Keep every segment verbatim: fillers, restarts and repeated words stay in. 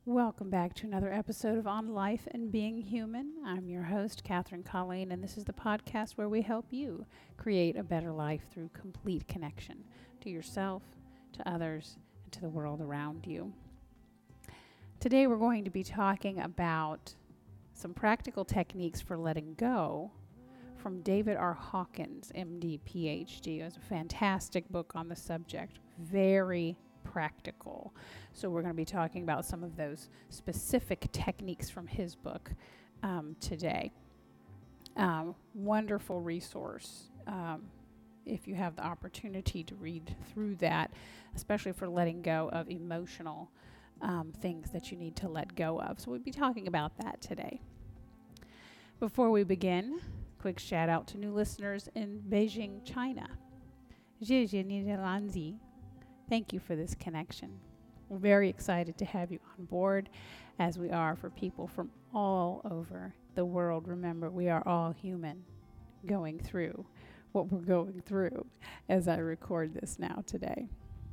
Welcome back to another episode of On Life and Being Human. I'm your host, Catherine Colleen, and this is the podcast where we help you create a better life through complete connection to yourself, to others, and to the world around you. Today we're going to be talking about some practical techniques for letting go from David R. Hawkins, M D, P H D. It was a fantastic book on the subject, very practical. So we're going to be talking about some of those specific techniques from his book um, today. Um, wonderful resource um, if you have the opportunity to read through that, especially for letting go of emotional um, things that you need to let go of. So we'll be talking about that today. Before we begin, quick shout out to new listeners in Beijing, China. 谢谢你的兰子. Thank you for this connection. We're very excited to have you on board, as we are for people from all over the world. Remember, we are all human going through what we're going through as I record this now today.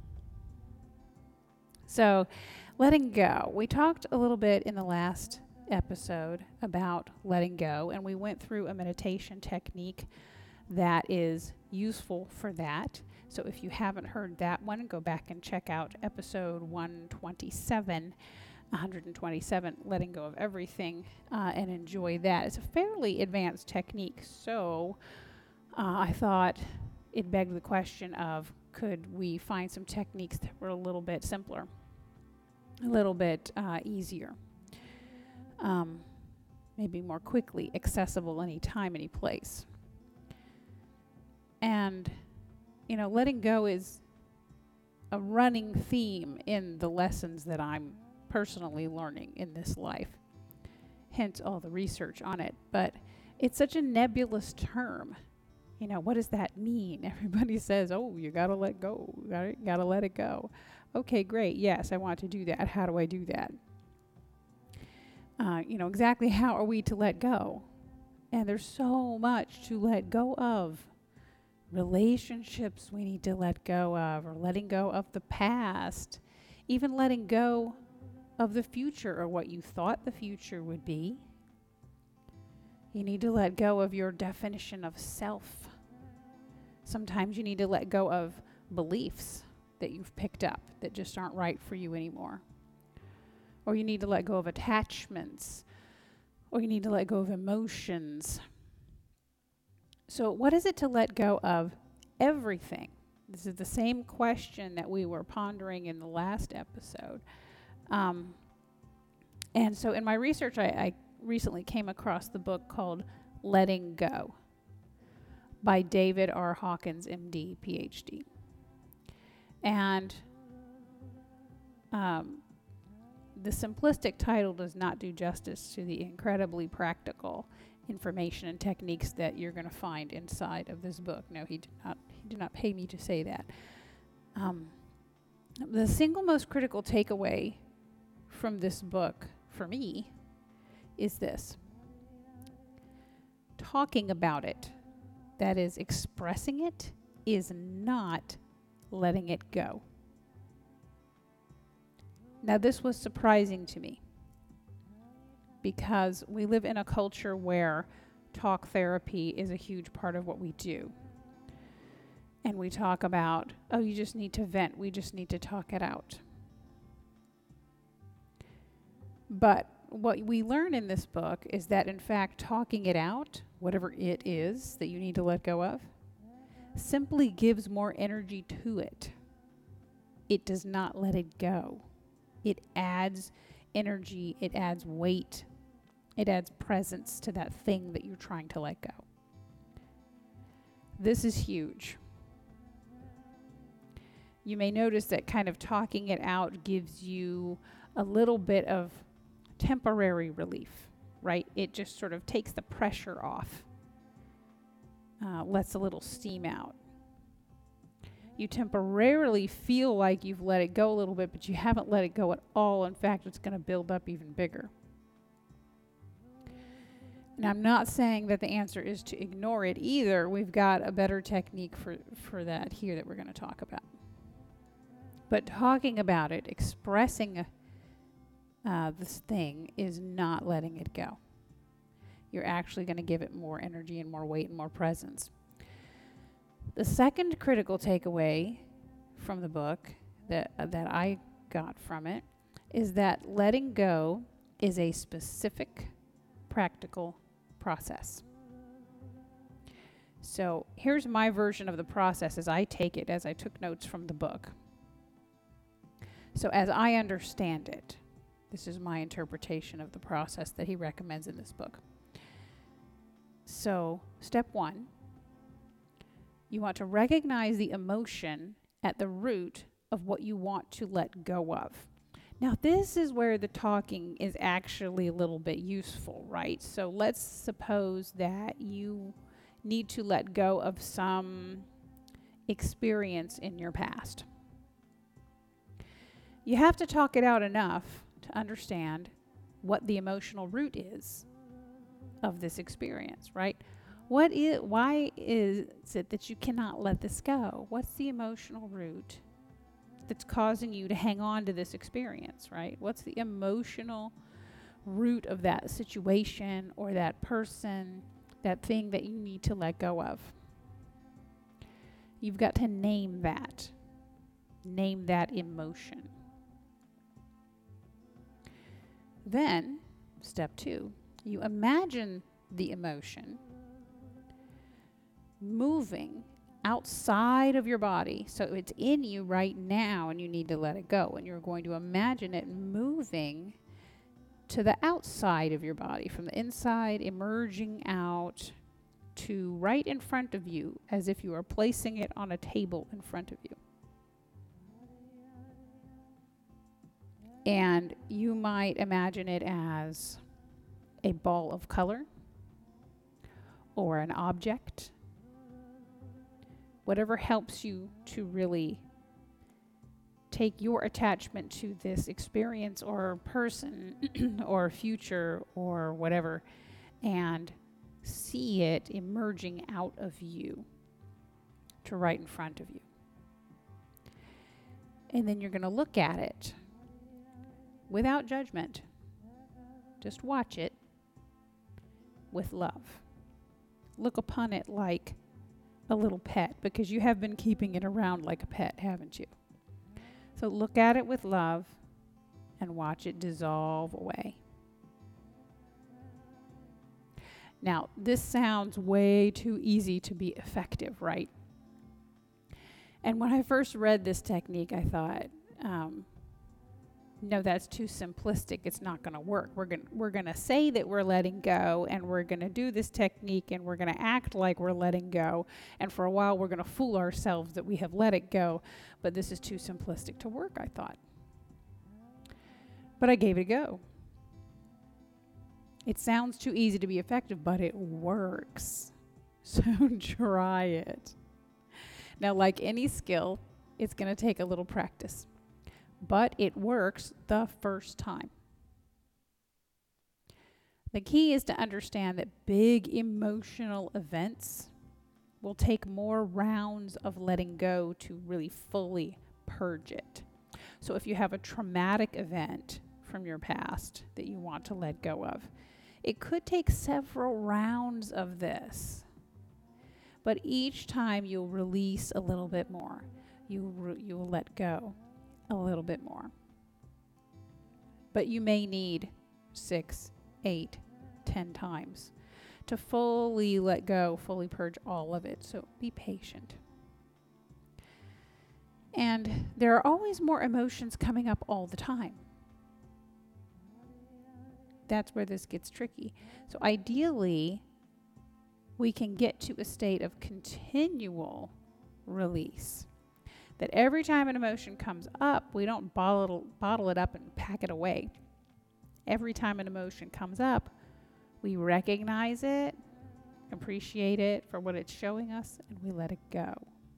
So, letting go. We talked a little bit in the last episode about letting go, and we went through a meditation technique that is useful for that. So if you haven't heard that one, go back and check out episode one twenty-seven, one twenty-seven, Letting Go of Everything, uh, and enjoy that. It's a fairly advanced technique, so uh, I thought it begged the question of, could we find some techniques that were a little bit simpler, a little bit uh, easier, um, maybe more quickly accessible anytime, any place. And you know, letting go is a running theme in the lessons that I'm personally learning in this life, hence all the research on it. But it's such a nebulous term. You know, what does that mean? Everybody says, oh, you got to let go. You gotta, gotta let it go. Okay, great. Yes, I want to do that. How do I do that? Uh, you know, exactly how are we to let go? And there's so much to let go of. Relationships we need to let go of, or letting go of the past, even letting go of the future or what you thought the future would be. You need to let go of your definition of self. Sometimes you need to let go of beliefs that you've picked up that just aren't right for you anymore. Or you need to let go of attachments, or you need to let go of emotions. So what is it to let go of everything? This is the same question that we were pondering in the last episode. Um, and so in my research, I, I recently came across the book called Letting Go by David R. Hawkins, M D, P H D. And um, the simplistic title does not do justice to the incredibly practical information and techniques that you're going to find inside of this book. No, he did not he did not pay me to say that. Um, the single most critical takeaway from this book for me is this: talking about it, that is expressing it, is not letting it go. Now, this was surprising to me, because we live in a culture where talk therapy is a huge part of what we do. And we talk about, oh, you just need to vent. We just need to talk it out. But what we learn in this book is that, in fact, talking it out, whatever it is that you need to let go of, simply gives more energy to it. It does not let it go. It adds energy, it adds weight, it adds presence to that thing that you're trying to let go. This is huge. You may notice that kind of talking it out gives you a little bit of temporary relief, right? It just sort of takes the pressure off, uh, lets a little steam out. You temporarily feel like you've let it go a little bit, but you haven't let it go at all. In fact, it's going to build up even bigger. And I'm not saying that the answer is to ignore it either. We've got a better technique for, for that here that we're going to talk about. But talking about it, expressing uh, this thing is not letting it go. You're actually going to give it more energy and more weight and more presence. The second critical takeaway from the book that uh, that I got from it is that letting go is a specific, practical process. So here's my version of the process as I take it, as I took notes from the book. So as I understand it, this is my interpretation of the process that he recommends in this book. So step one, you want to recognize the emotion at the root of what you want to let go of. Now, this is where the talking is actually a little bit useful, right? So let's suppose that you need to let go of some experience in your past. You have to talk it out enough to understand what the emotional root is of this experience, right? What is, why is it that you cannot let this go? What's the emotional root that's causing you to hang on to this experience, right? What's the emotional root of that situation or that person, that thing that you need to let go of? You've got to name that. Name that emotion. Then, step two, you imagine the emotion moving outside of your body. So it's in you right now and you need to let it go. And you're going to imagine it moving to the outside of your body, from the inside, emerging out to right in front of you, as if you are placing it on a table in front of you. And you might imagine it as a ball of color or an object, whatever helps you to really take your attachment to this experience or person or future or whatever and see it emerging out of you to right in front of you. And then you're going to look at it without judgment. Just watch it with love. Look upon it like a little pet, because you have been keeping it around like a pet, haven't you? So look at it with love and watch it dissolve away. Now, this sounds way too easy to be effective, right? And when I first read this technique, I thought, um, no, that's too simplistic. It's not going to work. We're going we're going to say that we're letting go, and we're going to do this technique, and we're going to act like we're letting go. And for a while, we're going to fool ourselves that we have let it go. But this is too simplistic to work, I thought. But I gave it a go. It sounds too easy to be effective, but it works. So try it. Now, like any skill, it's going to take a little practice. But it works the first time. The key is to understand that big emotional events will take more rounds of letting go to really fully purge it. So if you have a traumatic event from your past that you want to let go of, it could take several rounds of this. But each time you'll release a little bit more. You re- you'll let go a little bit more. But you may need six, eight, ten times to fully let go, fully purge all of it. So be patient. And there are always more emotions coming up all the time. That's where this gets tricky. So ideally, we can get to a state of continual release. That every time an emotion comes up, we don't bottle, bottle it up and pack it away. Every time an emotion comes up, we recognize it, appreciate it for what it's showing us, and we let it go.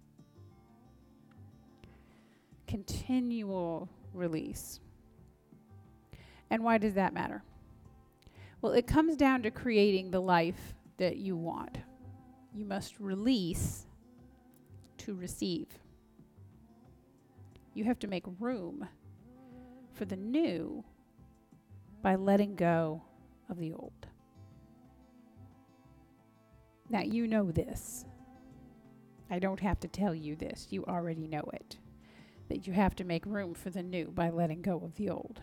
Continual release. And why does that matter? Well, it comes down to creating the life that you want. You must release to receive. You have to make room for the new by letting go of the old. Now, you know this. I don't have to tell you this. You already know it. That you have to make room for the new by letting go of the old.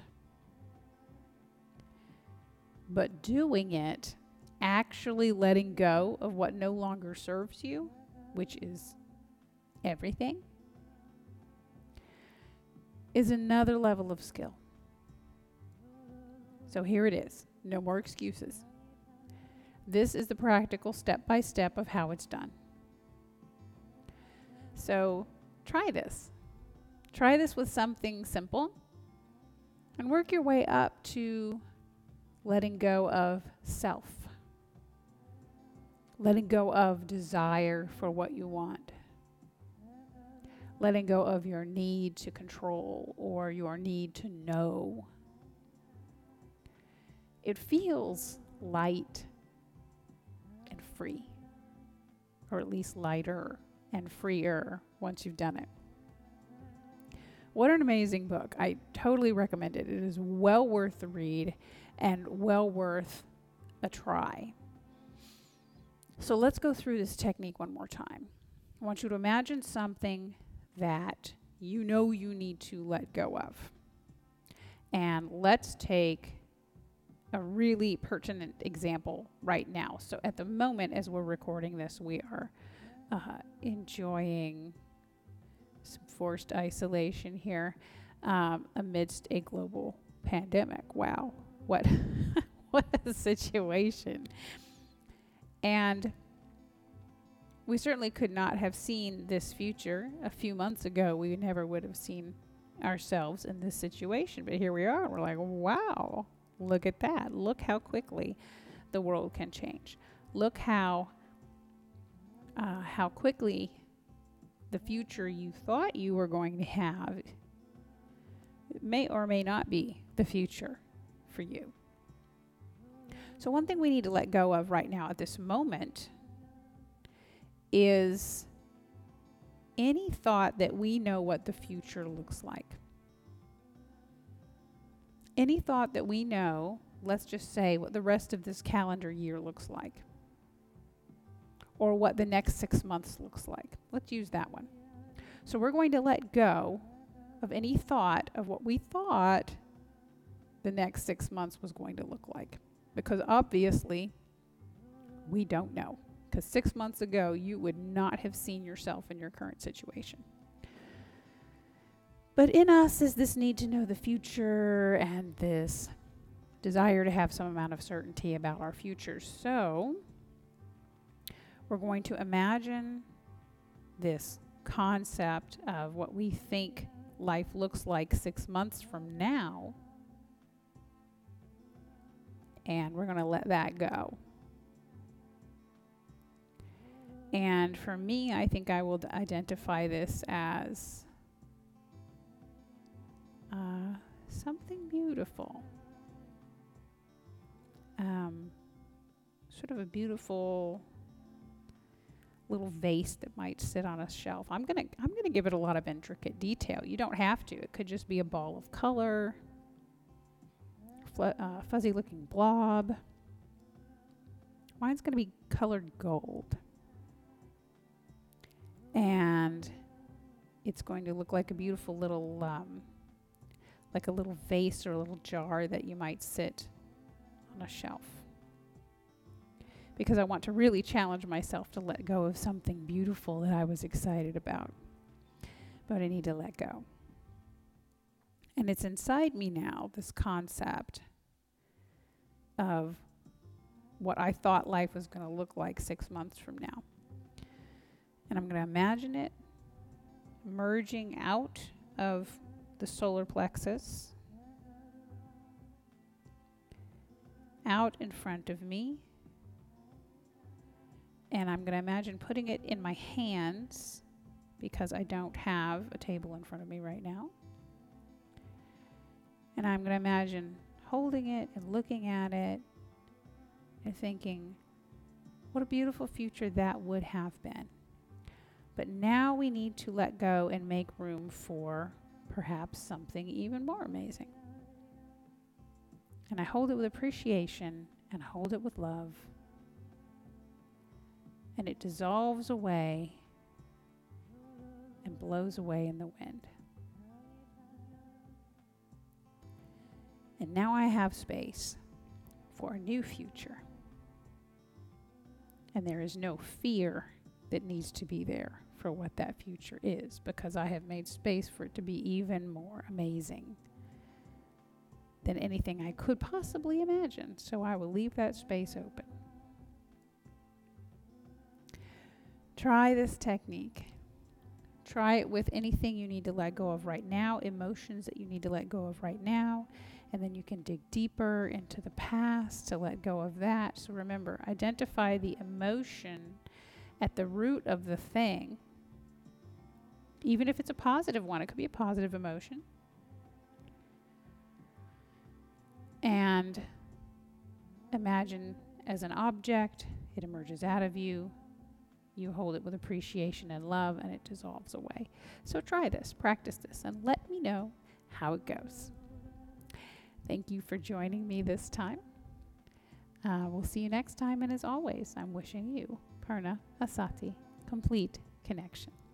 But doing it, actually letting go of what no longer serves you, which is everything, is another level of skill. So here it is. No more excuses. This is the practical step-by-step of how it's done. So try this. Try this with something simple and work your way up to letting go of self. Letting go of desire for what you want. Letting go of your need to control or your need to know. It feels light and free, or at least lighter and freer once you've done it. What an amazing book. I totally recommend it. It is well worth the read and well worth a try. So let's go through this technique one more time. I want you to imagine something that you know you need to let go of. And let's take a really pertinent example right now. So at the moment, as we're recording this, we are uh, enjoying some forced isolation here um, amidst a global pandemic. Wow, what what a situation. And we certainly could not have seen this future a few months ago. We never would have seen ourselves in this situation. But here we are. We're like, wow, look at that. Look how quickly the world can change. Look how uh, how quickly the future you thought you were going to have may or may not be the future for you. So one thing we need to let go of right now at this moment is any thought that we know what the future looks like. Any thought that we know, let's just say, what the rest of this calendar year looks like. Or what the next six months looks like. Let's use that one. So we're going to let go of any thought of what we thought the next six months was going to look like. Because obviously, we don't know. Because six months ago, you would not have seen yourself in your current situation. But in us is this need to know the future and this desire to have some amount of certainty about our future. So we're going to imagine this concept of what we think life looks like six months from now. And we're going to let that go. And for me, I think I will d- identify this as uh, something beautiful. Um, sort of a beautiful little vase that might sit on a shelf. I'm gonna I'm gonna give it a lot of intricate detail. You don't have to. It could just be a ball of color, fl- uh, fuzzy-looking blob. Mine's gonna be colored gold. And it's going to look like a beautiful little, um, like a little vase or a little jar that you might sit on a shelf. Because I want to really challenge myself to let go of something beautiful that I was excited about. But I need to let go. And it's inside me now, this concept of what I thought life was going to look like six months from now. And I'm going to imagine it merging out of the solar plexus, out in front of me. And I'm going to imagine putting it in my hands because I don't have a table in front of me right now. And I'm going to imagine holding it and looking at it and thinking, what a beautiful future that would have been. But now we need to let go and make room for perhaps something even more amazing. And I hold it with appreciation and hold it with love. And it dissolves away and blows away in the wind. And now I have space for a new future. And there is no fear that needs to be there for what that future is, because I have made space for it to be even more amazing than anything I could possibly imagine. So I will leave that space open. Try this technique. Try it with anything you need to let go of right now, emotions that you need to let go of right now, and then you can dig deeper into the past to let go of that. So remember, identify the emotion at the root of the thing. Even if it's a positive one, it could be a positive emotion. And imagine as an object, it emerges out of you. You hold it with appreciation and love, and it dissolves away. So try this, practice this, and let me know how it goes. Thank you for joining me this time. Uh, we'll see you next time, and as always, I'm wishing you Purna Asati, complete connection.